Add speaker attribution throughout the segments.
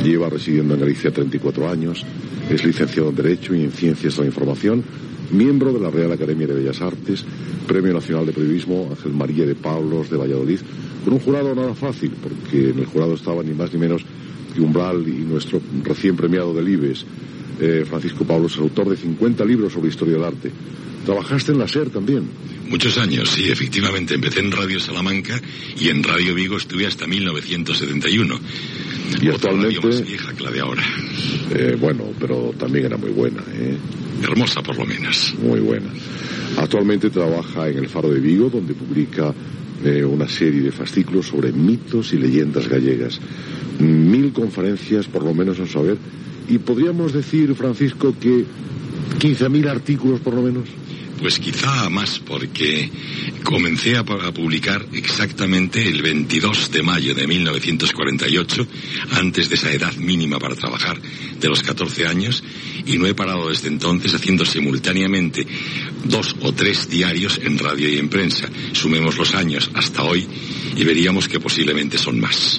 Speaker 1: Lleva residiendo en Galicia 34 años, es licenciado en Derecho y en Ciencias de la Información, miembro de la Real Academia de Bellas Artes, Premio Nacional de Periodismo Ángel María de Pablos de Valladolid, con un jurado nada fácil, porque en el jurado estaban ni más ni menos que Umbral y nuestro recién premiado del IBES, Francisco Pablos, autor de 50 libros sobre historia del arte. ¿Trabajaste en la SER también?
Speaker 2: Muchos años, sí, efectivamente. Empecé en Radio Salamanca y en Radio Vigo estuve hasta 1971.
Speaker 1: Y actualmente...
Speaker 2: Otra radio más vieja que la de ahora.
Speaker 1: Bueno, pero también era muy buena, ¿eh?
Speaker 2: Hermosa, por lo menos.
Speaker 1: Muy buena. Actualmente trabaja en El Faro de Vigo, donde publica una serie de fascículos sobre mitos y leyendas gallegas. 1000 conferencias, por lo menos, en saber. Y podríamos decir, Francisco, que 15.000 artículos, por lo menos.
Speaker 2: Pues quizá más, porque comencé a publicar exactamente el 22 de mayo de 1948, antes de esa edad mínima para trabajar, de los 14 años, y no he parado desde entonces haciendo simultáneamente 2 o 3 diarios en radio y en prensa. Sumemos los años hasta hoy y veríamos que posiblemente son más.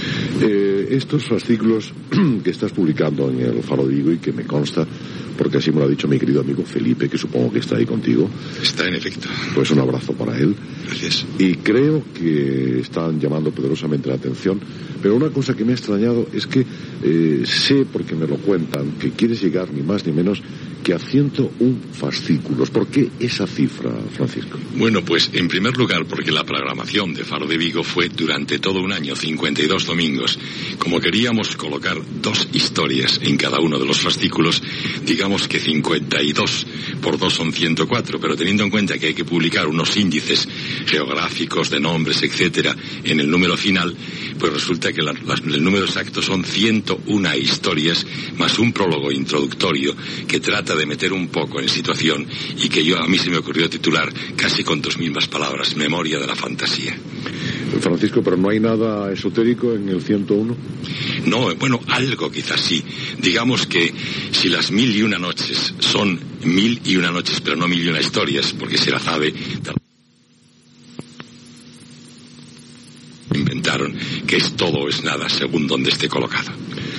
Speaker 1: Estos fascículos que estás publicando en El Faro de Vigo y que me consta, porque así me lo ha dicho mi querido amigo Felipe, que supongo que está ahí contigo.
Speaker 2: Está, en efecto.
Speaker 1: Pues un abrazo para él.
Speaker 2: Gracias.
Speaker 1: Y creo que están llamando poderosamente la atención, pero una cosa que me ha extrañado es que sé, porque me lo cuentan, que quieres llegar ni más ni menos que a 101 fascículos. ¿Por qué esa cifra, Francisco?
Speaker 2: Bueno, pues en primer lugar porque la programación de Faro de Vigo fue durante todo un año, 52 domingos. Como queríamos colocar 2 historias en cada uno de los fascículos, digamos que 52 por 2 son 104, pero teniendo en cuenta que hay que publicar unos índices geográficos de nombres, etcétera, en el número final, pues resulta que el número exacto son 101 historias más un prólogo introductorio que trata de meter un poco en situación y que a mí se me ocurrió titular casi con tus mismas palabras, Memoria de la Fantasía.
Speaker 1: Francisco, pero no hay nada esotérico en el 101.
Speaker 2: No, bueno, algo quizás sí. Digamos que si las 1001 noches son 1001 noches, pero no 1001 historias, porque se la sabe, inventaron que es todo o es nada según donde esté colocado.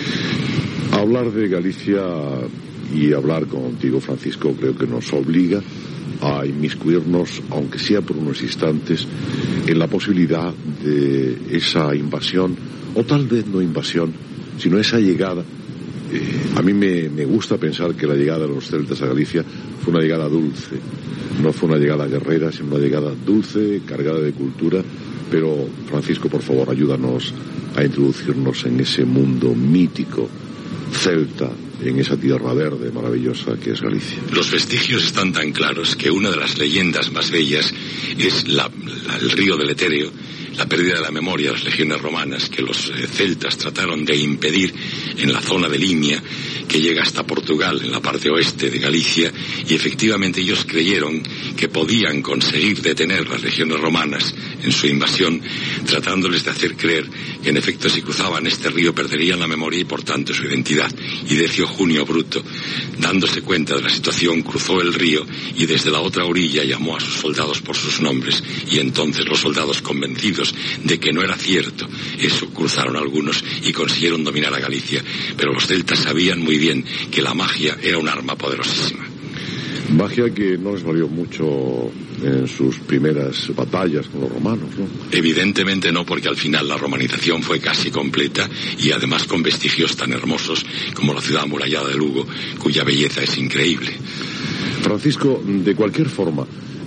Speaker 1: Hablar de Galicia y hablar contigo, Francisco, creo que nos obliga a inmiscuirnos, aunque sea por unos instantes, en la posibilidad de esa invasión, o tal vez no invasión, sino esa llegada. A mí me gusta pensar que la llegada de los celtas a Galicia fue una llegada dulce, no fue una llegada guerrera, sino una llegada dulce, cargada de cultura. Pero, Francisco, por favor, ayúdanos a introducirnos en ese mundo mítico celta, en esa tierra verde maravillosa que es Galicia.
Speaker 2: Los vestigios están tan claros que una de las leyendas más bellas es el río del Etéreo, la pérdida de la memoria de las legiones romanas que los celtas trataron de impedir en la zona de Limia, que llega hasta Portugal, en la parte oeste de Galicia, y efectivamente ellos creyeron que podían conseguir detener las legiones romanas en su invasión, tratándoles de hacer creer que en efecto si cruzaban este río perderían la memoria y por tanto su identidad. Y Decio Junio Bruto, dándose cuenta de la situación, cruzó el río y desde la otra orilla llamó a sus soldados por sus nombres, y entonces los soldados, convencidos de que no era cierto eso, cruzaron algunos y consiguieron dominar a Galicia. Pero los celtas sabían muy bien que la magia era un arma poderosísima.
Speaker 1: Magia que no les valió mucho en sus primeras batallas con los romanos, ¿no?
Speaker 2: Evidentemente no, porque al final la romanización fue casi completa y además con vestigios tan hermosos como la ciudad amurallada de Lugo, cuya belleza es increíble.
Speaker 1: Francisco, de cualquier forma,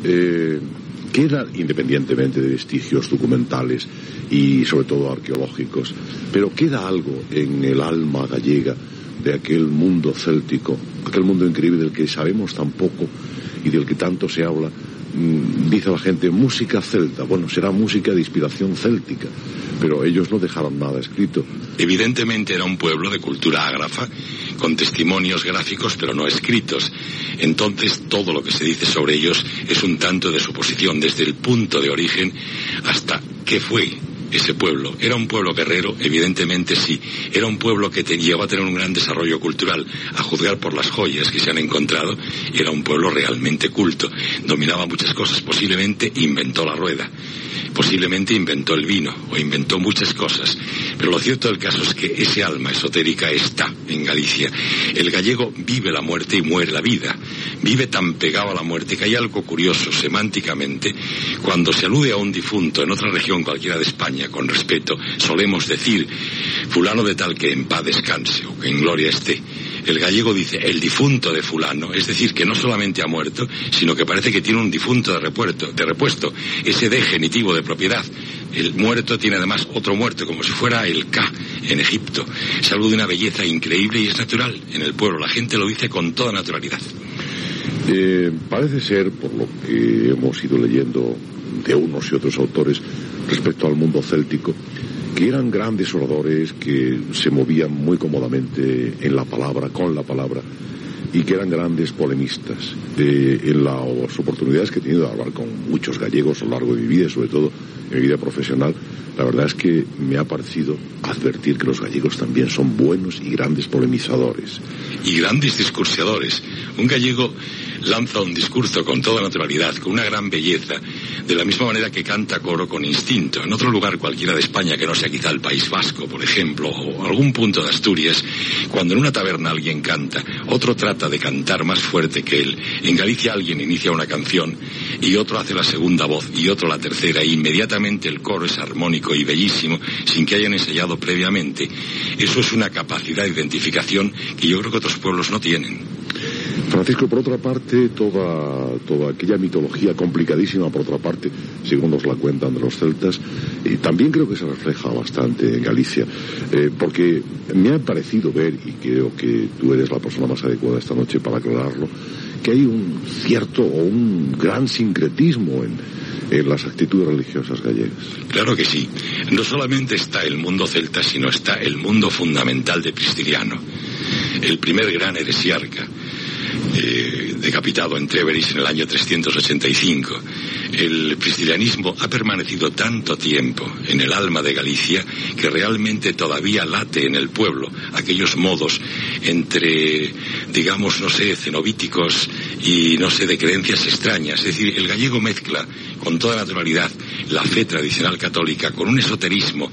Speaker 1: queda, independientemente de vestigios documentales y sobre todo arqueológicos, pero queda algo en el alma gallega de aquel mundo céltico, aquel mundo increíble del que sabemos tan poco y del que tanto se habla. Dice la gente, música celta. Bueno, será música de inspiración céltica, pero ellos no dejaron nada escrito.
Speaker 2: Evidentemente era un pueblo de cultura ágrafa, con testimonios gráficos pero no escritos. Entonces todo lo que se dice sobre ellos es un tanto de suposición, desde el punto de origen hasta qué fue ese pueblo. Era un pueblo guerrero, evidentemente sí. Era un pueblo que llegó a tener un gran desarrollo cultural, a juzgar por las joyas que se han encontrado. Era un pueblo realmente culto. Dominaba muchas cosas, posiblemente inventó la rueda, posiblemente inventó el vino, o inventó muchas cosas. Pero lo cierto del caso es que ese alma esotérica está en Galicia. El gallego vive la muerte y muere la vida. Vive tan pegado a la muerte que hay algo curioso semánticamente. Cuando se alude a un difunto en otra región cualquiera de España, con respeto, solemos decir fulano de tal que en paz descanse o que en gloria esté. El gallego dice el difunto de fulano, es decir, que no solamente ha muerto, sino que parece que tiene un difunto de repuesto, ese de genitivo de propiedad. El muerto tiene además otro muerto, como si fuera el Ka en Egipto. Es algo de una belleza increíble y es natural en el pueblo. La gente lo dice con toda naturalidad.
Speaker 1: Parece ser, por lo que hemos ido leyendo de unos y otros autores respecto al mundo céltico, que eran grandes oradores que se movían muy cómodamente en la palabra, con la palabra, y que eran grandes polemistas. En las oportunidades que he tenido de hablar con muchos gallegos a lo largo de mi vida, y sobre todo en mi vida profesional, la verdad es que me ha parecido advertir que los gallegos también son buenos y grandes polemizadores.
Speaker 2: Y grandes discursadores. Un gallego lanza un discurso con toda naturalidad, con una gran belleza, de la misma manera que canta coro con instinto. En otro lugar cualquiera de España, que no sea quizá el País Vasco, por ejemplo, o algún punto de Asturias, cuando en una taberna alguien canta, otro trata de cantar más fuerte que él. En Galicia alguien inicia una canción y otro hace la segunda voz y otro la tercera, e inmediatamente el coro es armónico y bellísimo, sin que hayan ensayado previamente. Eso es una capacidad de identificación que yo creo que otros pueblos no tienen.
Speaker 1: Francisco, por otra parte, toda aquella mitología complicadísima, por otra parte, según nos la cuentan de los celtas, también creo que se refleja bastante en Galicia, porque me ha parecido ver, y creo que tú eres la persona más adecuada esta noche para aclararlo, que hay un cierto o un gran sincretismo en las actitudes religiosas gallegas. Claro que sí.
Speaker 2: No solamente está el mundo celta, sino está el mundo fundamental de Prisciliano, el primer gran heresiarca, decapitado en Treveris en el año 385. El priscilianismo ha permanecido tanto tiempo en el alma de Galicia que realmente todavía late en el pueblo aquellos modos entre, digamos, no sé, cenobíticos y, no sé, de creencias extrañas. Es decir, el gallego mezcla con toda naturalidad la fe tradicional católica con un esoterismo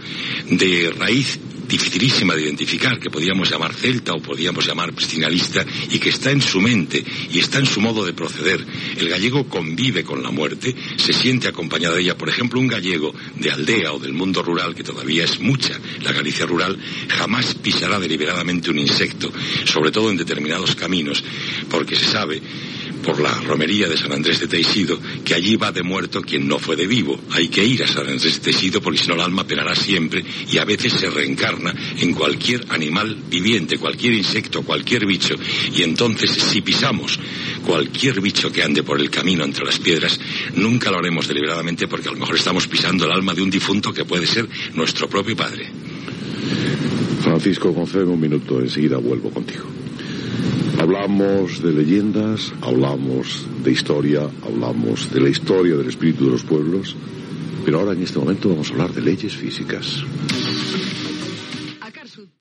Speaker 2: de raíz dificilísima de identificar, que podíamos llamar celta o podíamos llamar priscilianista, y que está en su mente y está en su modo de proceder. El gallego convive con la muerte, se siente acompañado de ella. Por ejemplo, un gallego de aldea o del mundo rural, que todavía es mucha la Galicia rural, jamás pisará deliberadamente un insecto, sobre todo en determinados caminos, porque se sabe por la romería de San Andrés de Teixido que allí va de muerto quien no fue de vivo. Hay que ir a San Andrés de Teixido porque si no el alma penará siempre, y a veces se reencarna en cualquier animal viviente, cualquier insecto, cualquier bicho, y entonces si pisamos cualquier bicho que ande por el camino entre las piedras, nunca lo haremos deliberadamente, porque a lo mejor estamos pisando el alma de un difunto que puede ser nuestro propio padre.
Speaker 1: Francisco, concédeme un minuto, enseguida vuelvo contigo. Hablamos de leyendas, hablamos de historia, hablamos de la historia del espíritu de los pueblos, pero ahora en este momento vamos a hablar de leyes físicas.